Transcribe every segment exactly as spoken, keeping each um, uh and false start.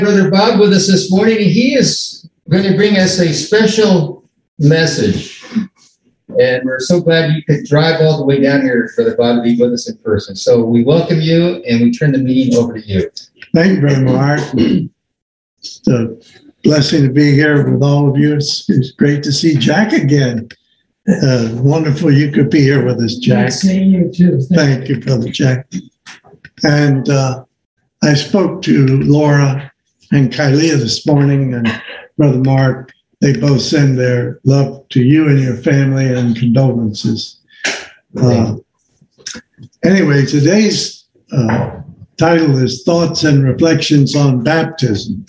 Brother Bob with us this morning. He is going to bring us a special message. And we're so glad you could drive all the way down here, Brother Bob, to be with us in person. So we welcome you and we turn the meeting over to you. Thank you, Brother Mark. It's a blessing to be here with all of you. It's, it's great to see Jack again. Uh, wonderful you could be here with us, Jack. Nice seeing you too. Thank, Thank you, Brother Jack. And uh, I spoke to Laura and Kylea this morning, and Brother Mark. They both send their love to you and your family and condolences. Uh, anyway, today's uh, title is Thoughts and Reflections on Baptism.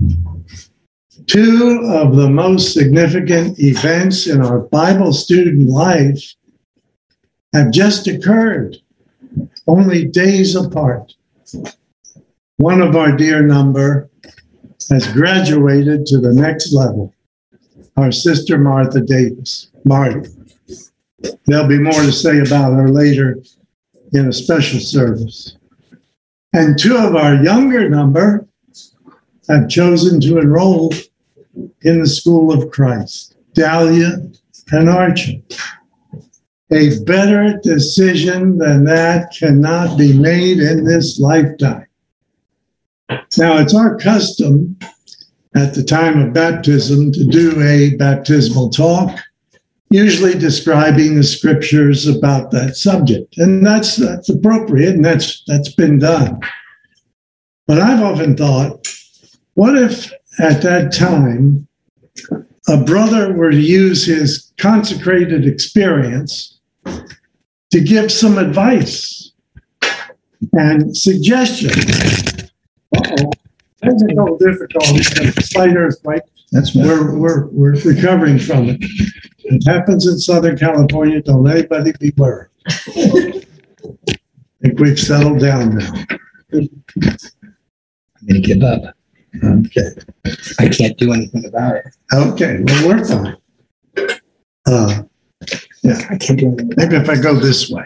Two of the most significant events in our Bible student life have just occurred, only days apart. One of our dear number has graduated to the next level. Our sister Martha Davis, Marty. There'll be more to say about her later in a special service. And two of our younger number have chosen to enroll in the School of Christ, Dahlia and Archie. A better decision than that cannot be made in this lifetime. Now, it's our custom at the time of baptism to do a baptismal talk, usually describing the scriptures about that subject. And that's that's appropriate, and that's that's been done. But I've often thought, what if at that time a brother were to use his consecrated experience to give some advice and suggestions? Uh-oh. Technical difficulties, slight earthquake. That's right. We're, we're, we're recovering from it. It happens in Southern California. Don't anybody be worried. I think we've settled down now. I'm going to give up. Okay. I can't do anything about it. Okay, well, we're fine. Uh, yeah, I can't do anything. maybe if I go this way.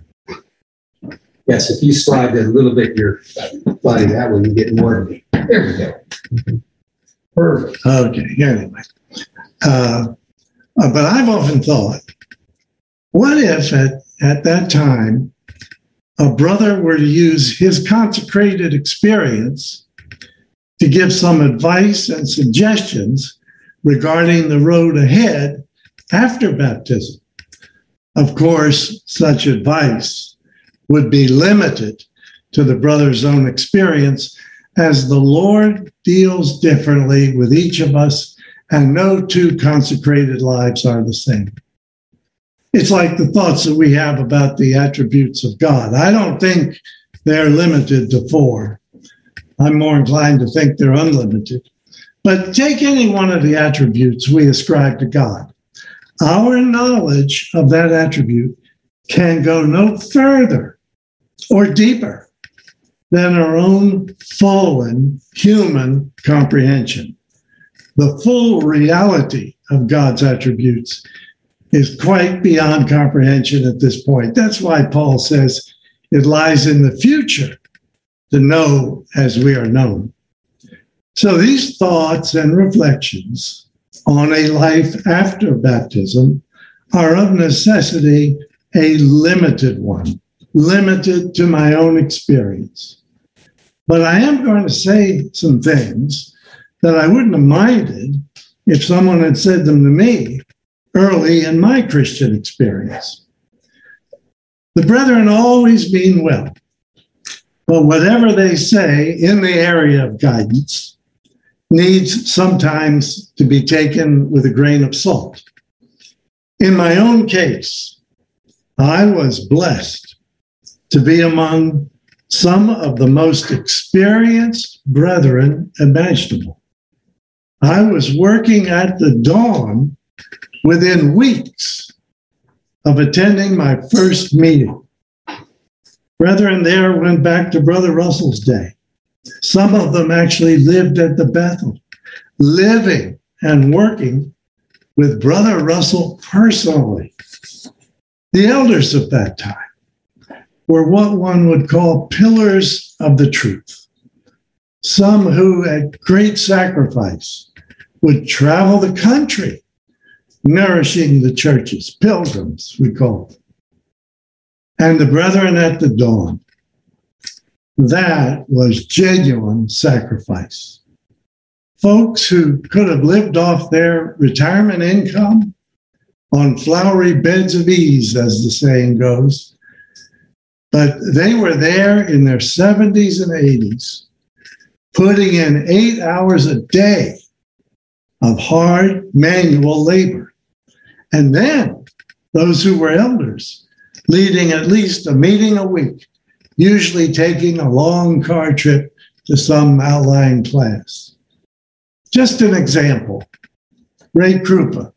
Yes, if you slide a little bit your body that way, you get more of me. There we go. Perfect. Okay, anyway. Uh, uh, but I've often thought, what if at, at that time a brother were to use his consecrated experience to give some advice and suggestions regarding the road ahead after baptism? Of course, such advice would be limited to the brother's own experience, as the Lord deals differently with each of us, and no two consecrated lives are the same. It's like the thoughts that we have about the attributes of God. I don't think they're limited to four. I'm more inclined to think they're unlimited. But take any one of the attributes we ascribe to God. Our knowledge of that attribute can go no further or deeper than our own fallen human comprehension. The full reality of God's attributes is quite beyond comprehension at this point. That's why Paul says it lies in the future to know as we are known. So these thoughts and reflections on a life after baptism are of necessity a limited one, limited to my own experience. But I am going to say some things that I wouldn't have minded if someone had said them to me early in my Christian experience. The brethren always mean well, but whatever they say in the area of guidance needs sometimes to be taken with a grain of salt. In my own case, I was blessed to be among some of the most experienced brethren imaginable. I was working at the dawn within weeks of attending my first meeting. Brethren there went back to Brother Russell's day. Some of them actually lived at the Bethel, living and working with Brother Russell personally. The elders of that time were what one would call pillars of the truth. Some who, at great sacrifice, would travel the country, nourishing the churches, pilgrims, we call them. And the brethren at the dawn. That was genuine sacrifice. Folks who could have lived off their retirement income on flowery beds of ease, as the saying goes, but they were there in their seventies and eighties, putting in eight hours a day of hard manual labor. And then those who were elders, leading at least a meeting a week, usually taking a long car trip to some outlying class. Just an example, Ray Krupa.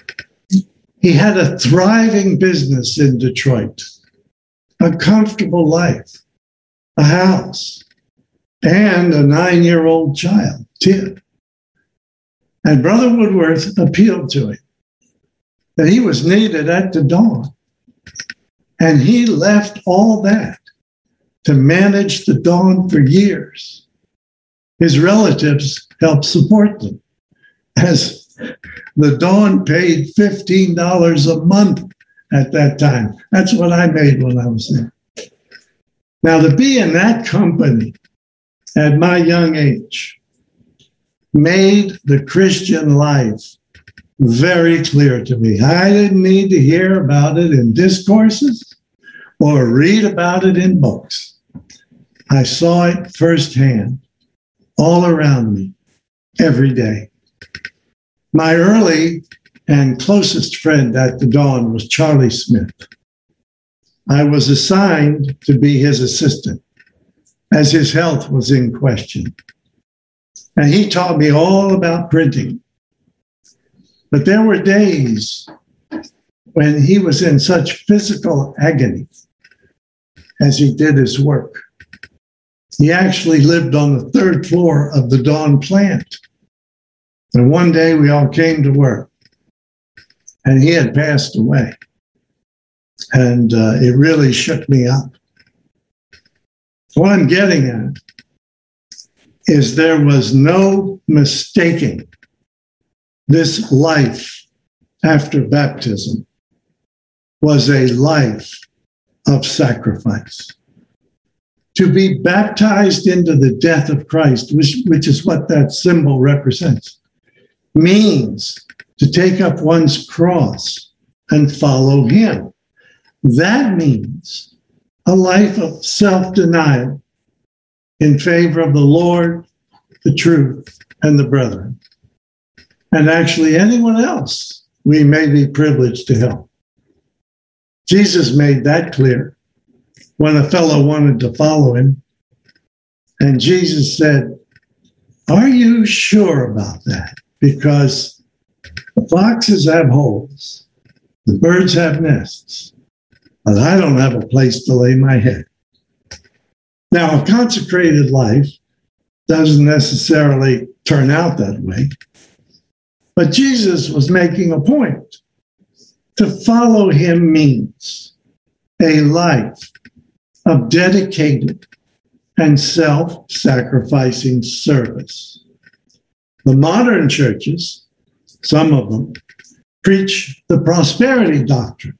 He had a thriving business in Detroit, a comfortable life, a house, and a nine-year-old child, Tim. And Brother Woodworth appealed to him that he was needed at the dawn. And he left all that to manage the dawn for years. His relatives helped support them, as the dawn paid fifteen dollars a month at that time. That's what I made when I was there. Now, to be in that company at my young age made the Christian life very clear to me. I didn't need to hear about it in discourses or read about it in books. I saw it firsthand, all around me, every day. My early and closest friend at the dawn was Charlie Smith. I was assigned to be his assistant as his health was in question. And he taught me all about printing. But there were days when he was in such physical agony as he did his work. He actually lived on the third floor of the Dawn plant. And one day we all came to work, and he had passed away. And uh, it really shook me up. What I'm getting at is there was no mistaking this life after baptism was a life of sacrifice. To be baptized into the death of Christ, which, which is what that symbol represents, means to take up one's cross and follow him. That means a life of self-denial in favor of the Lord, the truth, and the brethren. And actually anyone else we may be privileged to help. Jesus made that clear when a fellow wanted to follow him. And Jesus said, "Are you sure about that? Because the foxes have holes, the birds have nests, but I don't have a place to lay my head." Now, a consecrated life doesn't necessarily turn out that way, but Jesus was making a point. To follow him means a life of dedicated and self-sacrificing service. The modern churches, some of them, preach the prosperity doctrine.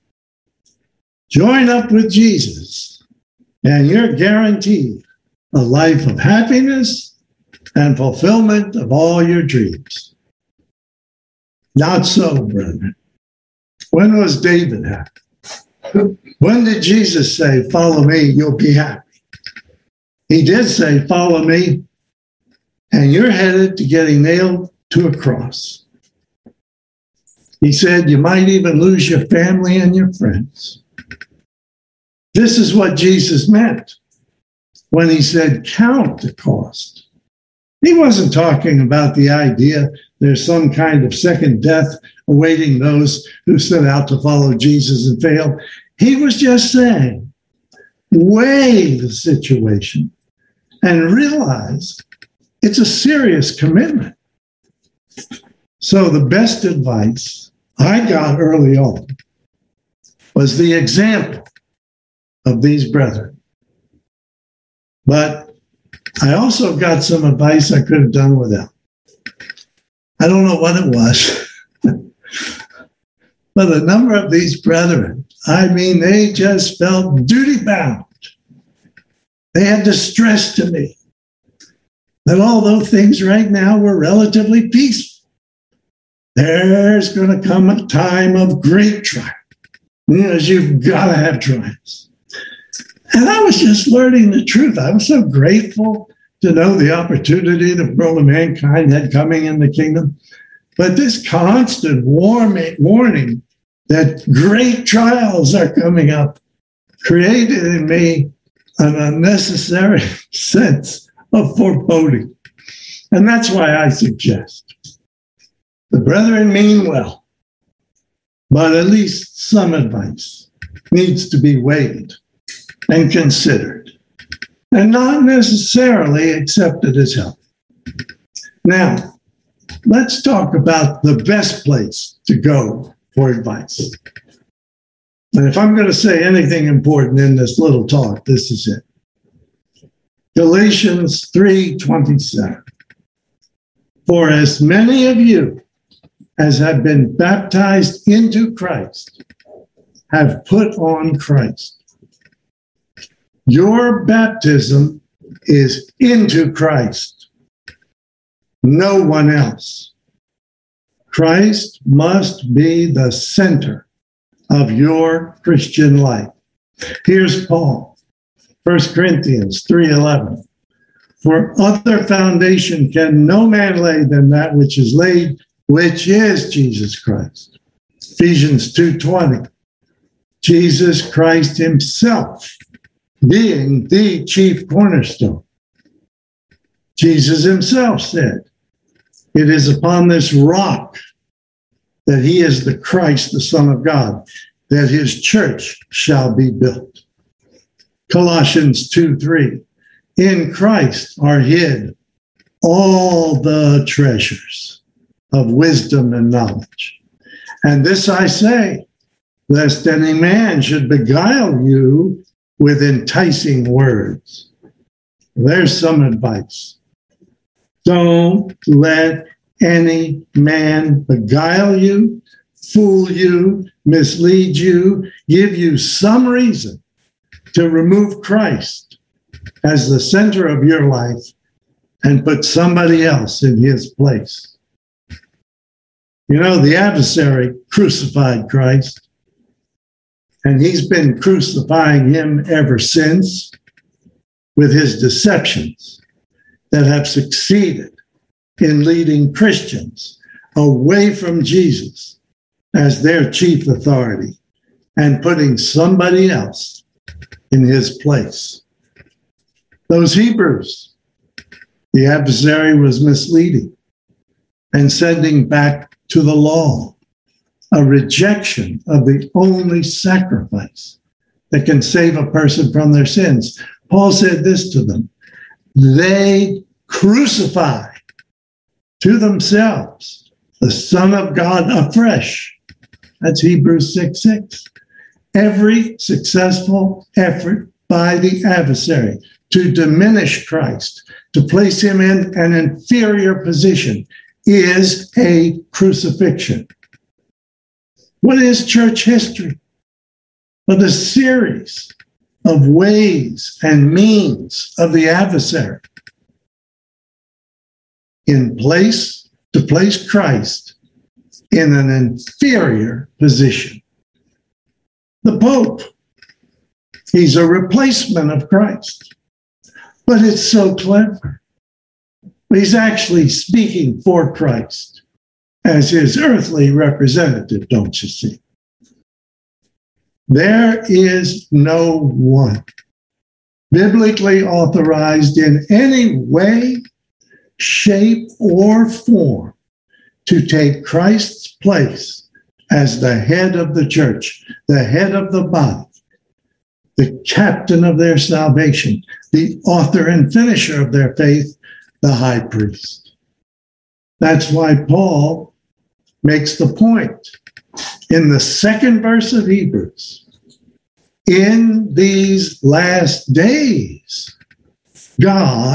Join up with Jesus, and you're guaranteed a life of happiness and fulfillment of all your dreams. Not so, brethren. When was David happy? When did Jesus say, "Follow me, you'll be happy"? He did say, "Follow me, and you're headed to getting nailed to a cross." He said, "You might even lose your family and your friends." This is what Jesus meant when he said, "Count the cost." He wasn't talking about the idea there's some kind of second death awaiting those who set out to follow Jesus and failed. He was just saying, weigh the situation and realize it's a serious commitment. So the best advice I got early on was the example of these brethren. But I also got some advice I could have done without. I don't know what it was. But a number of these brethren, I mean, they just felt duty bound. They had to stress to me that although things right now were relatively peaceful, there's going to come a time of great trial. You know, you've got to have trials. And I was just learning the truth. I was so grateful to know the opportunity the world of mankind had coming in the kingdom. But this constant warning, warning that great trials are coming up created in me an unnecessary sense of foreboding. And that's why I suggest the brethren mean well, but at least some advice needs to be weighed and considered and not necessarily accepted as help. Now, let's talk about the best place to go for advice. And if I'm going to say anything important in this little talk, this is it. Galatians three twenty-seven. For as many of you as have been baptized into Christ have put on Christ. Your baptism is into Christ, no one else. Christ must be the center of your Christian life. Here's Paul, First Corinthians three eleven. For other foundation can no man lay than that which is laid, which is Jesus Christ. Ephesians two twenty. Jesus Christ himself being the chief cornerstone. Jesus himself said, it is upon this rock that he is the Christ, the Son of God, that his church shall be built. Colossians two three. In Christ are hid all the treasures of wisdom and knowledge. And this I say, lest any man should beguile you with enticing words. There's some advice. Don't let any man beguile you, fool you, mislead you, give you some reason to remove Christ as the center of your life and put somebody else in his place. You know, the adversary crucified Christ, and he's been crucifying him ever since with his deceptions that have succeeded in leading Christians away from Jesus as their chief authority and putting somebody else in his place. Those Hebrews, the adversary was misleading and sending back to the law, a rejection of the only sacrifice that can save a person from their sins. Paul said this to them, they crucify to themselves the Son of God afresh. That's Hebrews six six. Every successful effort by the adversary to diminish Christ, to place him in an inferior position, is a crucifixion. What is church history? But a series of ways and means of the adversary in place to place Christ in an inferior position. The Pope, he's a replacement of Christ. But it's so clever. He's actually speaking for Christ as his earthly representative, don't you see? There is no one biblically authorized in any way, shape, or form to take Christ's place as the head of the church, the head of the body, the captain of their salvation, the author and finisher of their faith, the high priest. That's why Paul makes the point in the second verse of Hebrews. In these last days, God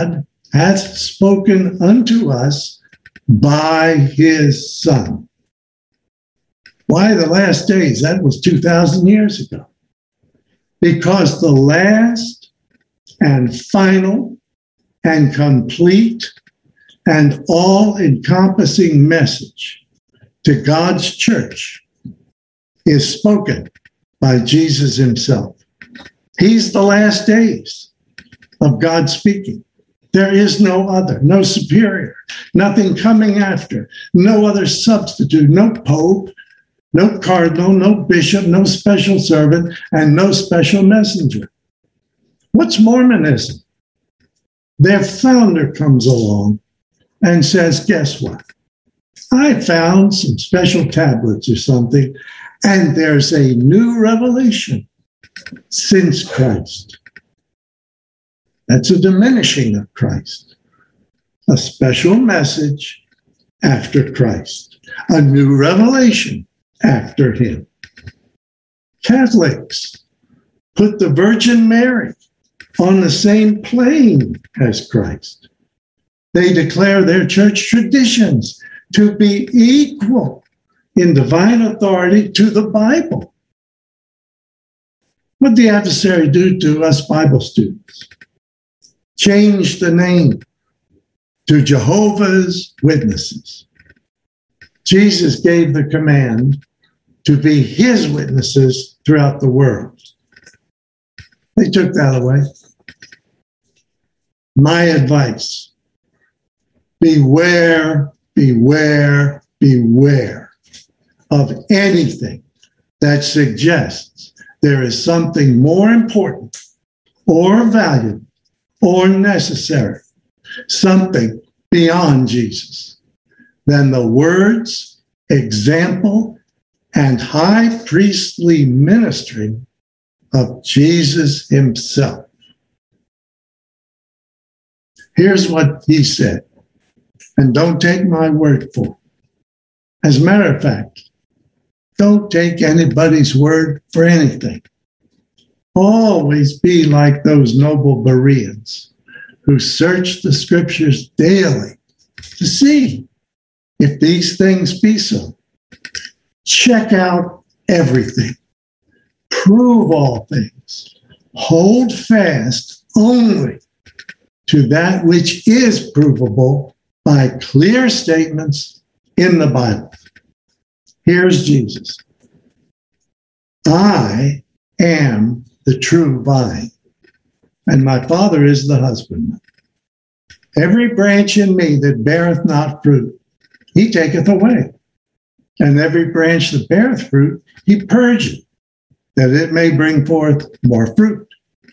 hath spoken unto us by his Son. Why the last days? That was two thousand years ago. Because the last and final and complete and all-encompassing message to God's church is spoken by Jesus himself. He's the last days of God speaking. There is no other, no superior, nothing coming after, no other substitute, no pope, no cardinal, no bishop, no special servant, and no special messenger. What's Mormonism? Their founder comes along and says, guess what? I found some special tablets or something, and there's a new revelation since Christ. That's a diminishing of Christ. A special message after Christ. A new revelation after him. Catholics put the Virgin Mary on the same plane as Christ. They declare their church traditions to be equal in divine authority to the Bible. What did the adversary do to us Bible students? Change the name to Jehovah's Witnesses. Jesus gave the command to be his witnesses throughout the world. They took that away. My advice, beware, beware, beware of anything that suggests there is something more important or valuable or necessary, something beyond Jesus, than the words, example, and high priestly ministry of Jesus himself. Here's what he said, and don't take my word for it. As a matter of fact, don't take anybody's word for anything. Always be like those noble Bereans who search the scriptures daily to see if these things be so. Check out everything. Prove all things. Hold fast only to that which is provable by clear statements in the Bible. Here's Jesus. I am the true vine, and my Father is the husbandman. Every branch in me that beareth not fruit, he taketh away. And every branch that beareth fruit, he purgeth, that it may bring forth more fruit.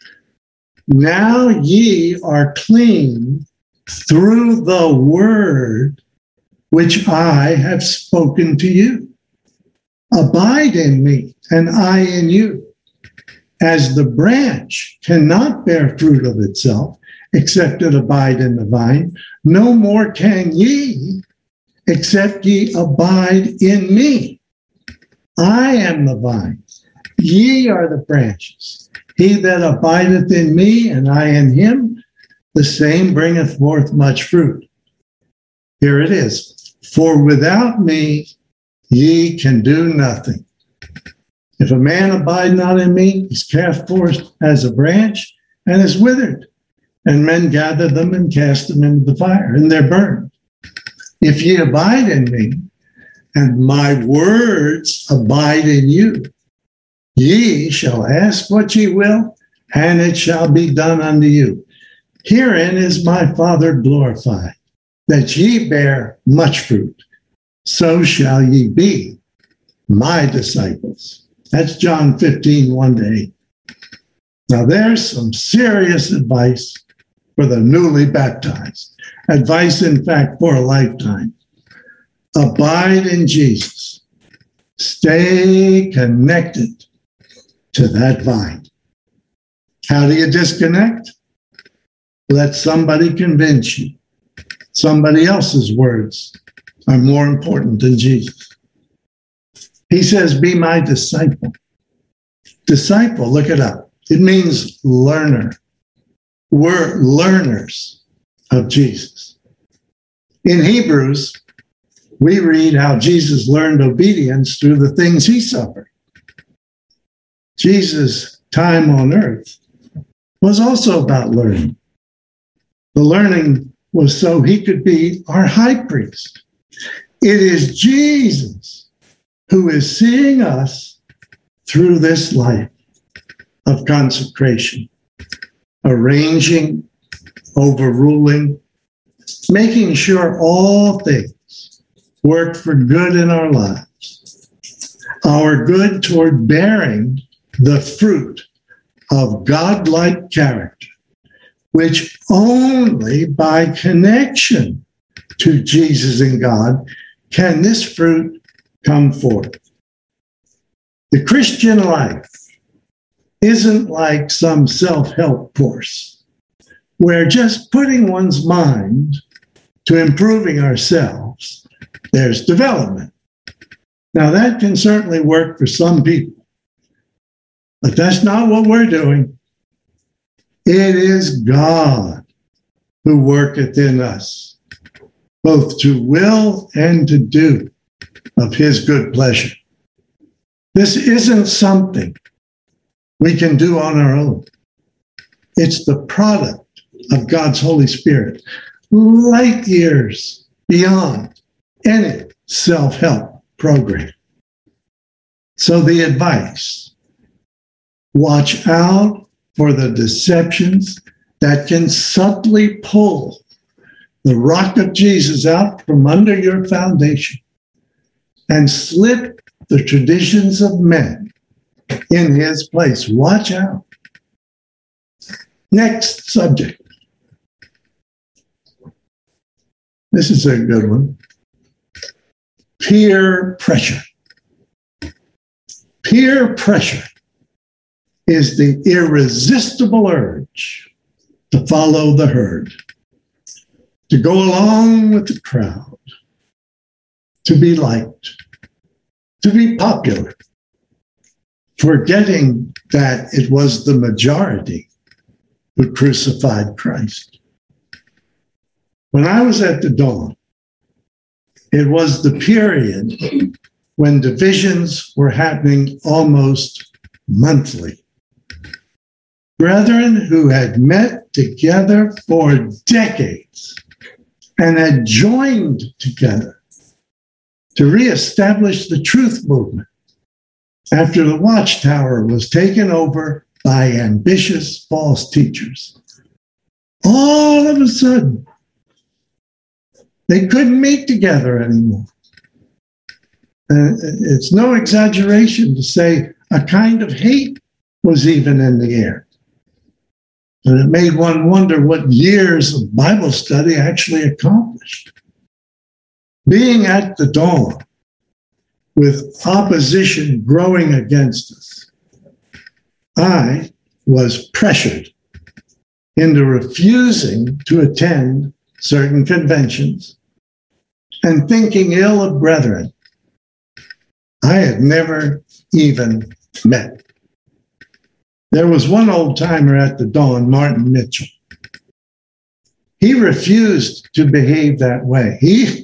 Now ye are clean through the word which I have spoken to you. Abide in me, and I in you. As the branch cannot bear fruit of itself, except it abide in the vine, no more can ye, except ye abide in me. I am the vine, ye are the branches. He that abideth in me, and I in him, the same bringeth forth much fruit. Here it is. For without me, ye can do nothing. If a man abide not in me, he's cast forth as a branch and is withered. And men gather them and cast them into the fire, and they're burned. If ye abide in me, and my words abide in you, ye shall ask what ye will, and it shall be done unto you. Herein is my Father glorified, that ye bear much fruit. So shall ye be my disciples. That's John fifteen, one to eight. Now there's some serious advice for the newly baptized. Advice, in fact, for a lifetime. Abide in Jesus. Stay connected to that vine. How do you disconnect? Let somebody convince you. Somebody else's words are more important than Jesus. He says, be my disciple. Disciple, look it up. It means learner. We're learners. of Jesus. In Hebrews, we read how Jesus learned obedience through the things he suffered. Jesus' time on earth was also about learning. The learning was so he could be our high priest. It is Jesus who is seeing us through this life of consecration, arranging, overruling, making sure all things work for good in our lives, our good toward bearing the fruit of God-like character, which only by connection to Jesus and God can this fruit come forth. The Christian life isn't like some self-help course where just putting one's mind to improving ourselves, there's development. Now, that can certainly work for some people, but that's not what we're doing. It is God who worketh in us, both to will and to do of his good pleasure. This isn't something we can do on our own. It's the product of God's Holy Spirit, light years beyond any self-help program. So the advice, watch out for the deceptions that can subtly pull the rock of Jesus out from under your foundation and slip the traditions of men in his place. Watch out. Next subject. This is a good one. Peer pressure. Peer pressure is the irresistible urge to follow the herd, to go along with the crowd, to be liked, to be popular, forgetting that it was the majority who crucified Christ. When I was at the Dawn, it was the period when divisions were happening almost monthly. Brethren who had met together for decades and had joined together to reestablish the truth movement after the Watchtower was taken over by ambitious false teachers. All of a sudden, they couldn't meet together anymore. Uh, it's no exaggeration to say a kind of hate was even in the air. And it made one wonder what years of Bible study actually accomplished. Being at the Dawn, with opposition growing against us, I was pressured into refusing to attend certain conventions and thinking ill of brethren I had never even met. There was one old timer at the Dawn, Martin Mitchell. He refused to behave that way. He,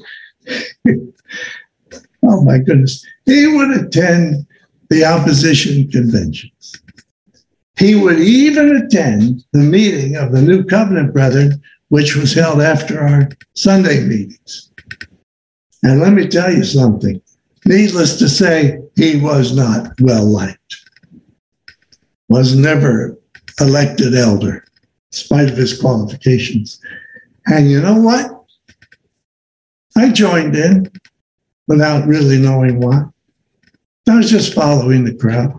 oh my goodness, he would attend the opposition conventions. He would even attend the meeting of the New Covenant Brethren, which was held after our Sunday meetings. And let me tell you something. Needless to say, he was not well liked. Was never elected elder, in spite of his qualifications. And you know what? I joined in without really knowing why. I was just following the crowd.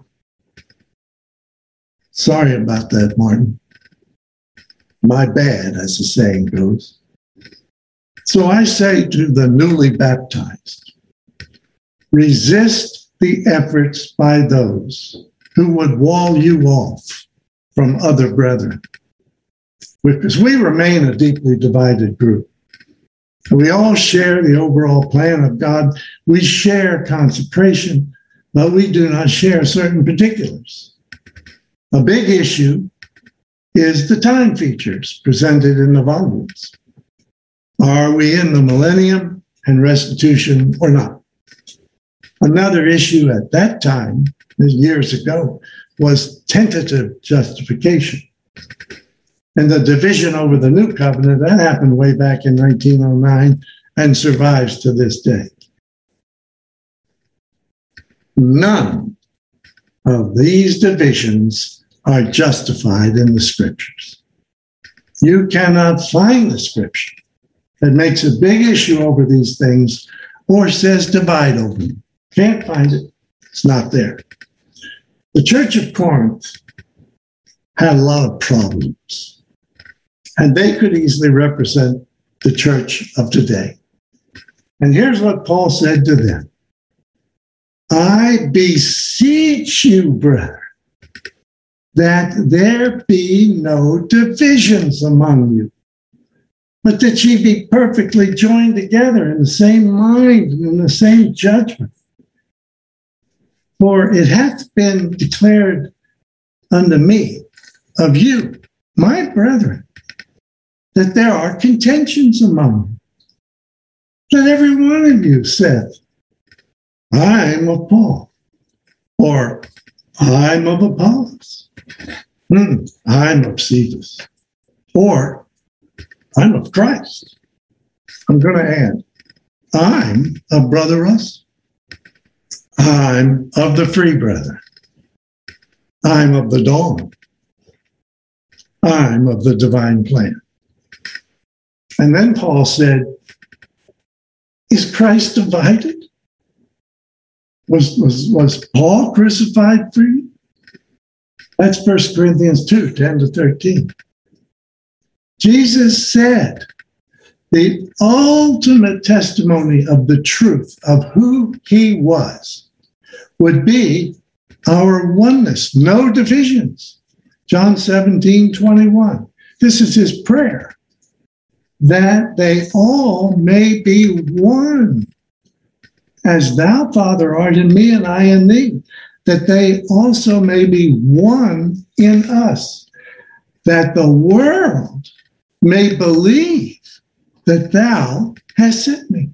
Sorry about that, Martin. My bad, as the saying goes. So I say to the newly baptized, resist the efforts by those who would wall you off from other brethren, because we remain a deeply divided group. We all share the overall plan of God. We share consecration, but we do not share certain particulars. A big issue is the time features presented in the volumes. Are we in the millennium and restitution or not? Another issue at that time, years ago, was tentative justification. And the division over the new covenant, that happened way back in nineteen oh nine and survives to this day. None of these divisions are justified in the scriptures. You cannot find the scripture that makes a big issue over these things or says divide over them. Can't find it. It's not there. The Church of Corinth had a lot of problems, and they could easily represent the church of today. And here's what Paul said to them. I beseech you, brethren, that there be no divisions among you, but that ye be perfectly joined together in the same mind and in the same judgment. For it hath been declared unto me of you, my brethren, that there are contentions among you, that every one of you saith, I am of Paul, or I'm of Apollos, hmm, I'm of Cephas, or I'm of Christ. I'm going to add, I'm of Brother Russell. I'm of the Free Brethren. I'm of the Dawn. I'm of the Divine Plan. And then Paul said, is Christ divided? Was, was, was Paul crucified for you? That's First Corinthians two, ten to thirteen. Jesus said, the ultimate testimony of the truth of who he was would be our oneness, no divisions. John seventeen, twenty-one. This is his prayer, that they all may be one, as thou, Father, art in me and I in thee, that they also may be one in us, that the world may believe that thou hast sent me.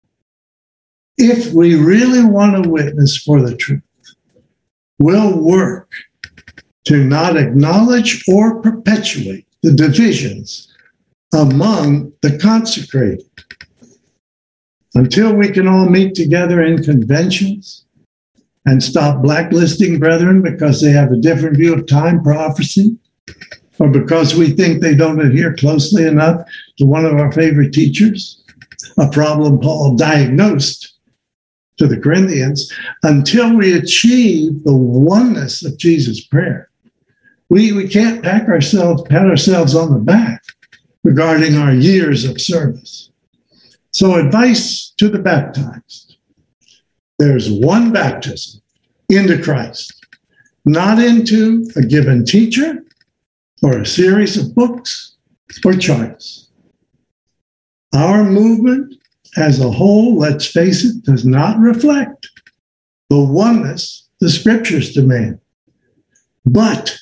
If we really want to witness for the truth, we'll work to not acknowledge or perpetuate the divisions among the consecrated. Until we can all meet together in conventions and stop blacklisting brethren because they have a different view of time prophecy, or because we think they don't adhere closely enough to one of our favorite teachers, a problem Paul diagnosed to the Corinthians, until we achieve the oneness of Jesus' prayer, we, we can't pack ourselves, pat ourselves on the back regarding our years of service. So advice to the baptized. There's one baptism into Christ, not into a given teacher or a series of books or charts. Our movement as a whole, let's face it, does not reflect the oneness the scriptures demand. But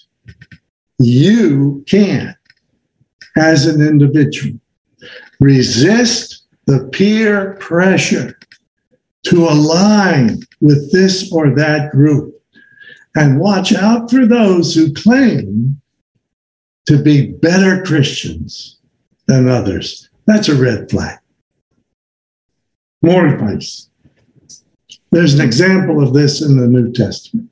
you can, as an individual, resist the peer pressure to align with this or that group, and watch out for those who claim to be better Christians than others. That's a red flag. More advice. There's an example of this in the New Testament.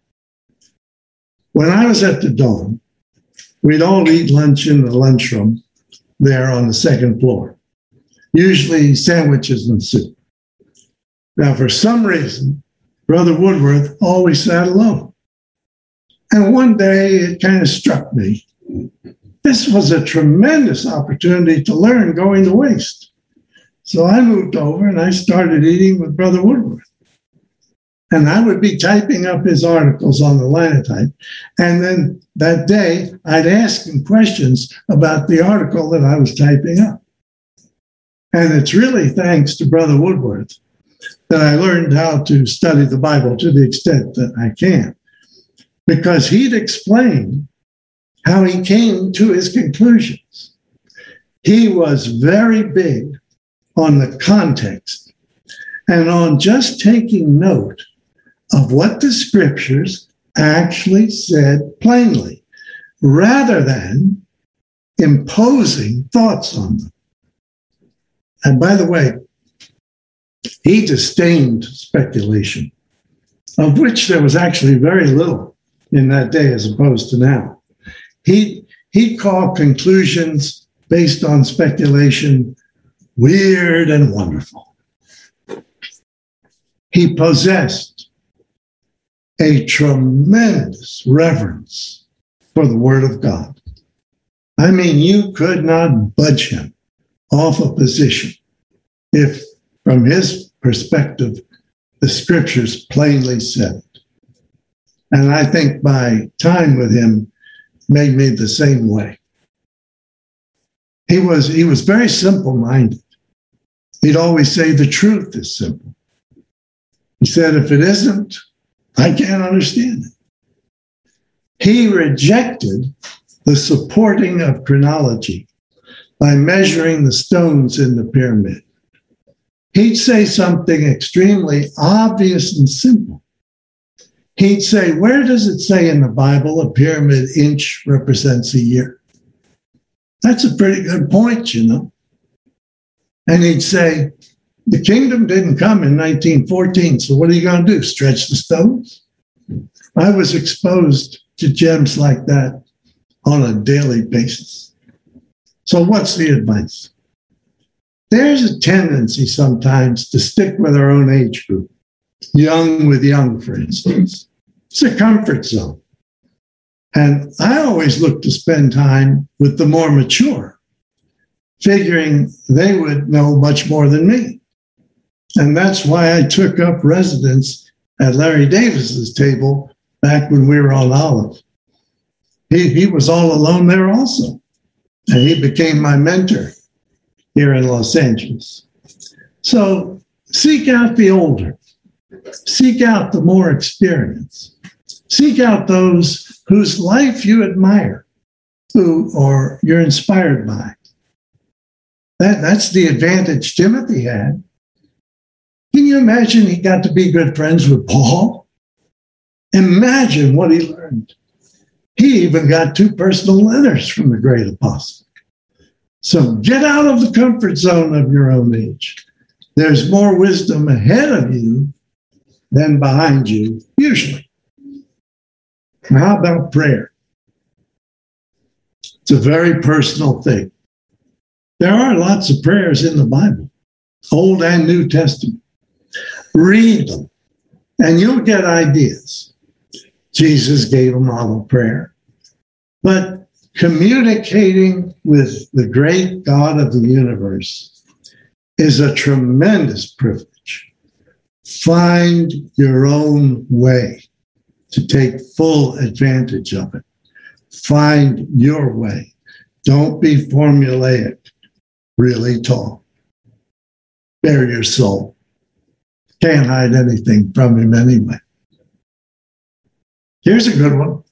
When I was at the Dawn, we'd all eat lunch in the lunchroom there on the second floor. Usually sandwiches and soup. Now, for some reason, Brother Woodworth always sat alone. And one day it kind of struck me. This was a tremendous opportunity to learn going to waste. So I moved over and I started eating with Brother Woodworth. And I would be typing up his articles on the Linotype. And then that day, I'd ask him questions about the article that I was typing up. And it's really thanks to Brother Woodworth that I learned how to study the Bible to the extent that I can, because he'd explain how he came to his conclusions. He was very big on the context and on just taking note of what the scriptures actually said plainly, rather than imposing thoughts on them. And by the way, he disdained speculation, of which there was actually very little in that day as opposed to now. He, he called conclusions based on speculation weird and wonderful. He possessed a tremendous reverence for the Word of God. I mean, you could not budge him off a position if, from his perspective, the scriptures plainly said it. And I think my time with him made me the same way. He was, he was very simple-minded. He'd always say the truth is simple. He said, if it isn't, I can't understand it. He rejected the supporting of chronology by measuring the stones in the pyramid. He'd say something extremely obvious and simple. He'd say, where does it say in the Bible a pyramid inch represents a year? That's a pretty good point, you know. And he'd say, the kingdom didn't come in nineteen fourteen, so what are you going to do, stretch the stones? I was exposed to gems like that on a daily basis. So what's the advice? There's a tendency sometimes to stick with our own age group, young with young, for instance. It's a comfort zone. And I always look to spend time with the more mature, figuring they would know much more than me. And that's why I took up residence at Larry Davis's table back when we were on Olive. He, he was all alone there also. And he became my mentor here in Los Angeles. So seek out the older. Seek out the more experienced. Seek out those whose life you admire, who or you're inspired by. That, that's the advantage Timothy had. Can you imagine he got to be good friends with Paul? Imagine what he learned. He even got two personal letters from the great apostle. So get out of the comfort zone of your own age. There's more wisdom ahead of you than behind you, usually. Now, how about prayer? It's a very personal thing. There are lots of prayers in the Bible, Old and New Testament. Read them, and you'll get ideas. Jesus gave a model prayer. But communicating with the great God of the universe is a tremendous privilege. Find your own way to take full advantage of it. Find your way. Don't be formulaic. Really talk. Bare your soul. Can't hide anything from him anyway. Here's a good one.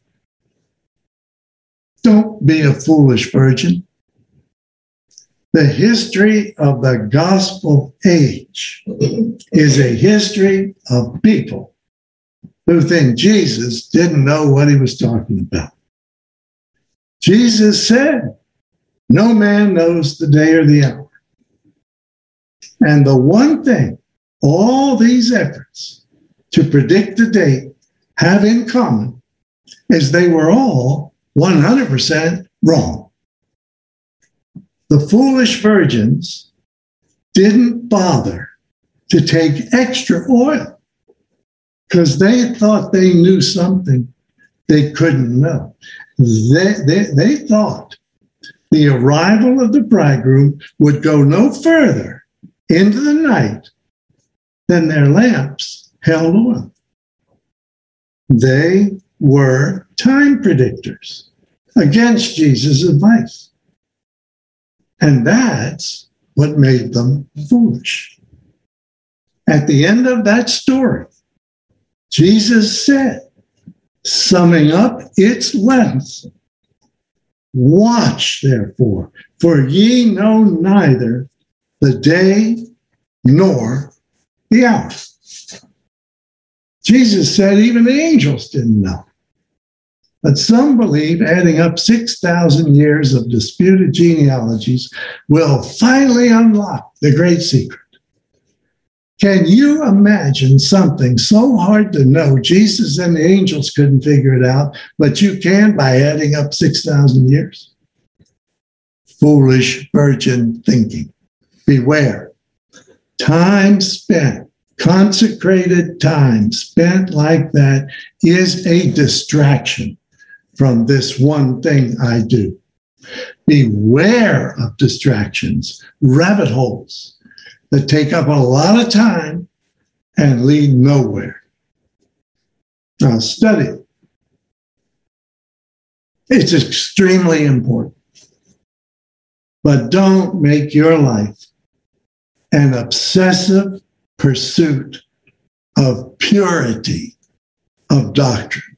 Don't be a foolish virgin. The history of the gospel age is a history of people who think Jesus didn't know what he was talking about. Jesus said, no man knows the day or the hour. And the one thing all these efforts to predict the date have in common is they were all one hundred percent wrong. The foolish virgins didn't bother to take extra oil because they thought they knew something they couldn't know. They, they, they thought the arrival of the bridegroom would go no further into the night than their lamps held oil. They were time predictors against Jesus' advice. And that's what made them foolish. At the end of that story, Jesus said, summing up its length, watch therefore, for ye know neither the day nor the hour. Jesus said even the angels didn't know. But some believe adding up six thousand years of disputed genealogies will finally unlock the great secret. Can you imagine something so hard to know Jesus and the angels couldn't figure it out, but you can by adding up six thousand years? Foolish virgin thinking. Beware. Time spent, consecrated time spent like that is a distraction from this one thing I do. Beware of distractions, rabbit holes that take up a lot of time and lead nowhere. Now, study. It's extremely important. But don't make your life an obsessive pursuit of purity of doctrine,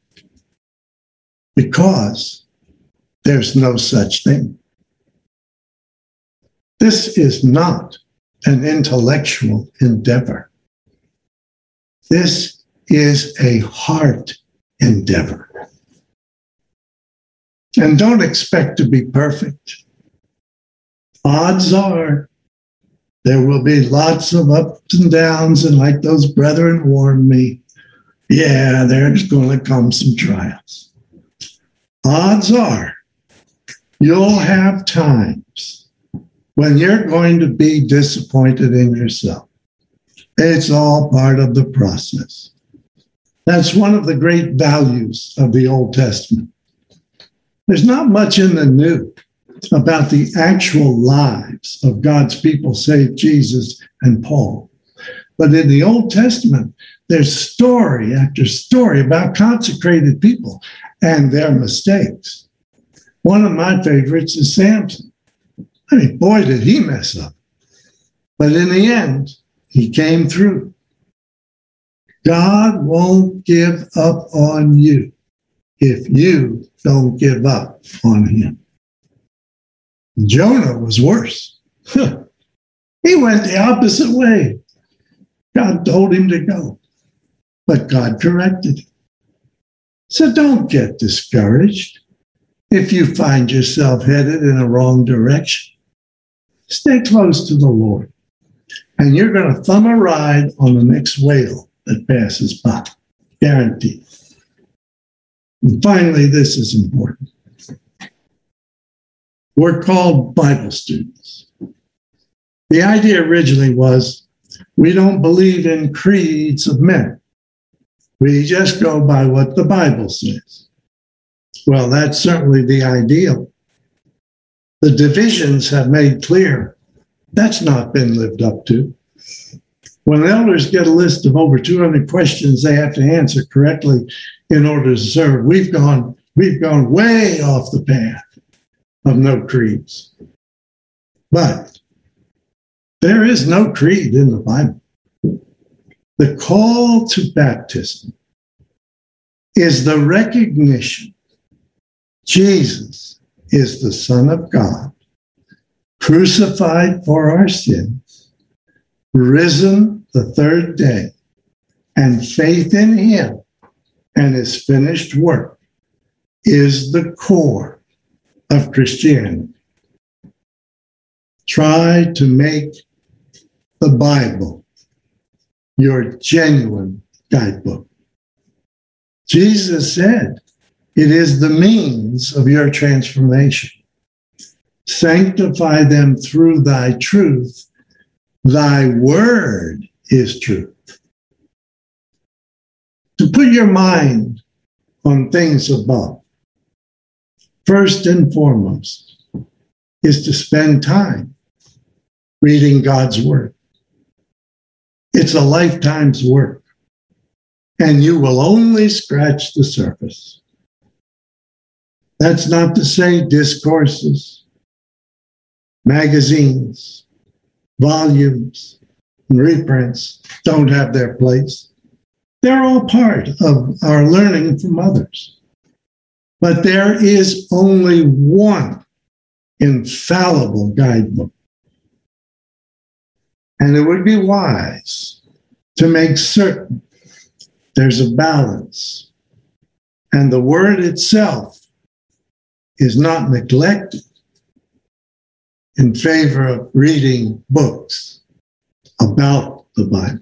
because there's no such thing. This is not an intellectual endeavor. This is a heart endeavor. And don't expect to be perfect. Odds are there will be lots of ups and downs, and like those brethren warned me, yeah, there's going to come some trials. Odds are you'll have times when you're going to be disappointed in yourself. It's all part of the process. That's one of the great values of the Old Testament. There's not much in the New about the actual lives of God's people, save Jesus and Paul. But in the Old Testament, there's story after story about consecrated people and their mistakes. One of my favorites is Samson. I mean, boy, did he mess up. But in the end, he came through. God won't give up on you if you don't give up on him. Jonah was worse. He went the opposite way. God told him to go, but God corrected him. So don't get discouraged if you find yourself headed in a wrong direction. Stay close to the Lord, and you're going to thumb a ride on the next whale that passes by. Guaranteed. And finally, this is important. We're called Bible students. The idea originally was we don't believe in creeds of men. We just go by what the Bible says. Well, that's certainly the ideal. The divisions have made clear that's not been lived up to. When elders get a list of over two hundred questions they have to answer correctly in order to serve, we've gone, we've gone way off the path of no creeds. But there is no creed in the Bible. The call to baptism is the recognition Jesus is the Son of God, crucified for our sins, risen the third day, and faith in him and his finished work is the core of Christianity. Try to make the Bible your genuine guidebook. Jesus said, it is the means of your transformation. Sanctify them through thy truth. Thy word is truth. To put your mind on things above, first and foremost, is to spend time reading God's word. It's a lifetime's work, and you will only scratch the surface. That's not to say discourses, magazines, volumes, and reprints don't have their place. They're all part of our learning from others. But there is only one infallible guidebook. And it would be wise to make certain there's a balance and the word itself is not neglected in favor of reading books about the Bible.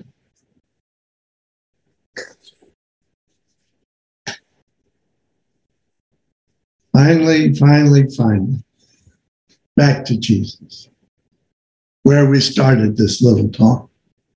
Finally, finally, finally, back to Jesus, where we started this little talk.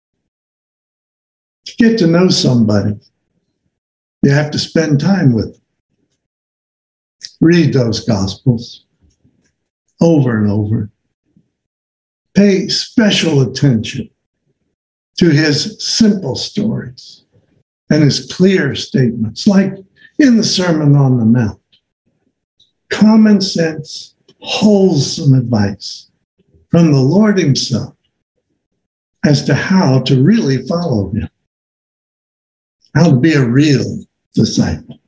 To get to know somebody, you have to spend time with them. Read those Gospels over and over. Pay special attention to his simple stories and his clear statements, like in the Sermon on the Mount. Common sense, wholesome advice from the Lord himself as to how to really follow him, how to be a real disciple.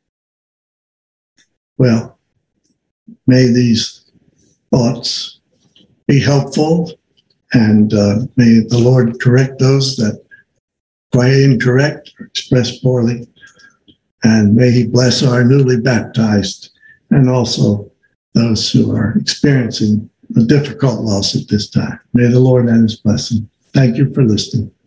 Well, may these thoughts be helpful, and uh, may the Lord correct those that quite incorrect or express poorly, and may he bless our newly baptized and also those who are experiencing a difficult loss at this time. May the Lord add his blessing. Thank you for listening.